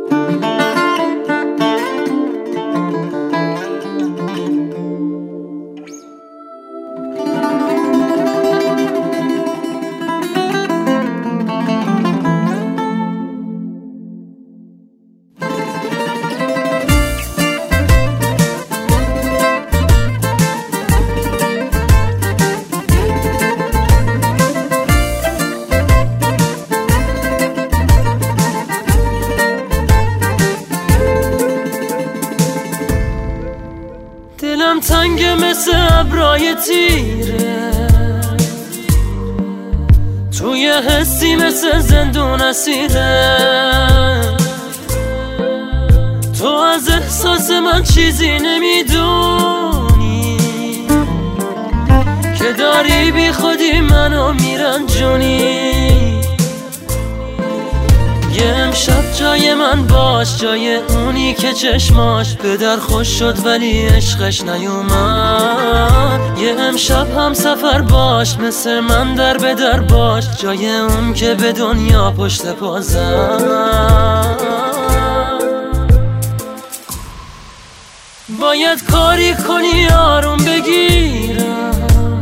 دلم تنگه مثل ابرای تیره، توی حسی مثل زندون اسیره. تو از احساس من چیزی نمیدونی که داری بی خودی منو میرنجونی. یه امشب جای من باش، جای اونی که چشماش به در خوش شد ولی عشقش نیومد. یه امشب هم سفر باش، مثل من در به در باش، جای اون که به دنیا پشت پا زد. باید کاری کنی آروم بگیرم،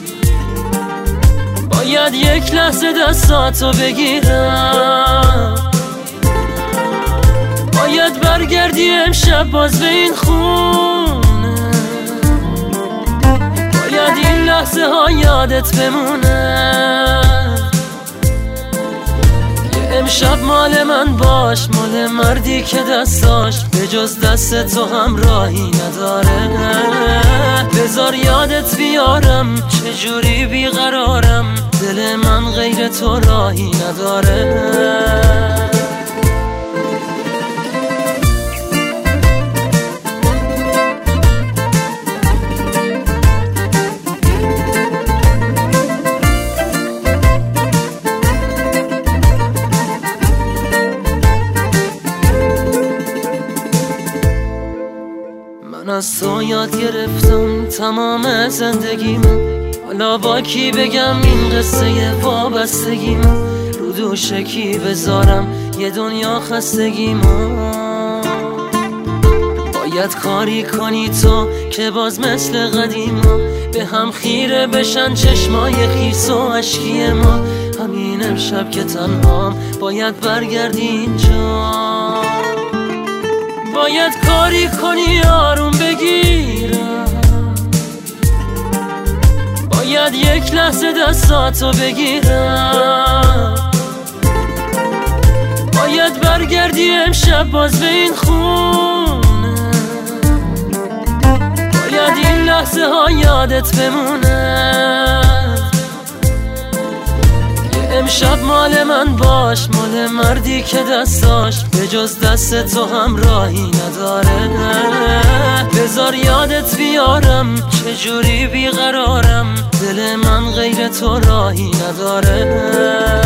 باید یک لحظه دستاتو بگیرم، باید برگردی امشب باز به این خونه، باید این لحظه ها یادت بمونه. یه امشب مال من باش، مال مردی که دستاش به جز دست تو هم راهی نداره. بذار یادت بیارم چجوری بیقرارم، دل من غیر تو راهی نداره. من از تو یاد گرفتم تمام زندگیم، حالا با کی بگم این قصه وابستگیم، رو دوش کی بذارم یه دنیا خستگیم. باید کاری کنی تو که باز مثل قدیم به هم خیره بشن چشمای خیس و اشکی ما. همین امشب که تنهام باید برگردی اینجا، باید کاری کنی آروم بگیرم، باید یک لحظه دستاتو بگیرم، باید برگردی امشب باز به این خونه، باید این لحظه ها یادت بمونه. امشب مال من باش، مال مردی که دستاش به جز دست تو هم راهی نداره. بذار یادت بیارم چجوری بیقرارم، دل من غیر تو راهی نداره.